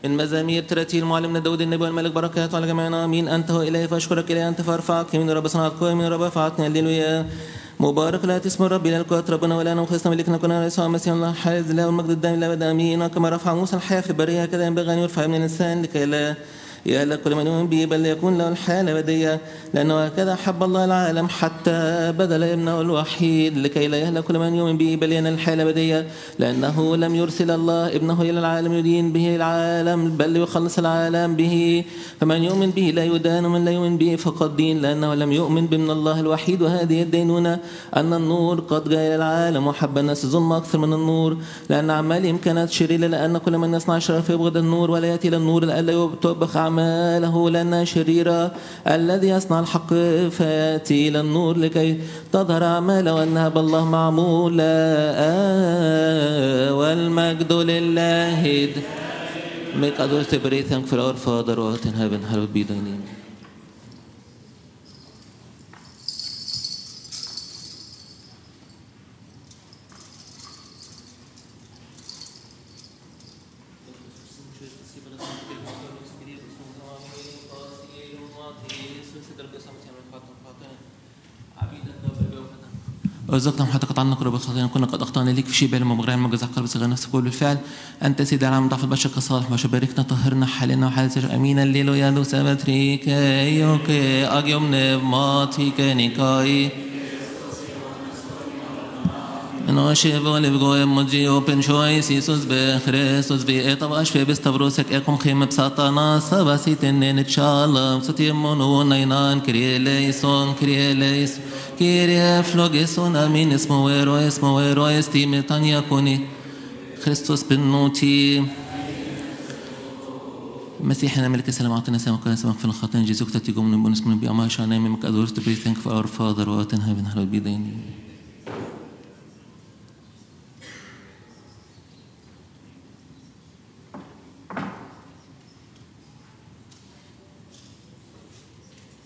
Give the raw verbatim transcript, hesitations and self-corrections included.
من مزامير ترتيل معلمنا داود النبي والملك بركاته على جميعنا امين. انت هو الهي فاشكرك الهي انت فارفعك من رب صنعت قوي من رب فعتني هللويا. مبارك لا اسم ربي للقوات ربنا ولا نخلصنا ملكنا كنا يسوع مسيح الله حاز له المجد الدائم للابد امين. كما رفع موسى الحياه في البريه كذا ينبغي ان يرفع من الانسان لكي لا يهلك كل من يؤمن به بل يكون له الحياه الابديه. لانه هكذا حب الله العالم حتى بذل ابنه الوحيد لكي لا يهلك كل من يؤمن به بل ينال الحياه الابديه. لانه لم يرسل الله ابنه الى العالم يدين به العالم بل يخلص العالم به. فمن يؤمن به لا يدان ومن لا يؤمن به فقد دين لانه لم يؤمن بابن الله الوحيد. وهذه الدينونه ان النور قد جاء الى العالم وحب الناس الظلم اكثر من النور لان اعمالهم كانت شريره. لان كل من يصنع شر فيبغض النور ولا ياتي الى النور لئلا يطبخ أعماله لأنها شريرة. الذي يصنع الحق فيأتي إلى النور لكي تظهر أعماله وأنها بالله معمولة. والمجد لله. Make others to pray. Thank for our Father who art in heaven, hallowed be thy name. ارزقنا محيطك عنا قرب الخطايا كنا قد اخطانا ليك في شيء بالهم ومغرى المجازع قلب صغير نفس كل بالفعل. انت سيد العالم ضعف البشر كصالح ما باركنا طهرنا حالنا وحال سر امين الليل يا دو سبتريك يوكي اجيوم نبماتي كنيكاي نوشيب ولبغوي مجي اوبن شويس يسوس بخريستوس في اطباش في بستبروسك اكم خيم بساطانا سباسيتن ان شاء الله ستيمونو نينان كريليسون كريليس كيريا فلوجيسون امين اسمه ويرو اسمه ويرو استيم تانيا كوني خريستوس بالنوتي مسيحنا ملك السلام اعطينا سلام وكان سمك في الخطايا جيزوك تتيجوا من بونس من بيعما شانامي مك ادورت بري ثانك فور اور فاذر وات ان هيفن هالو بي ذا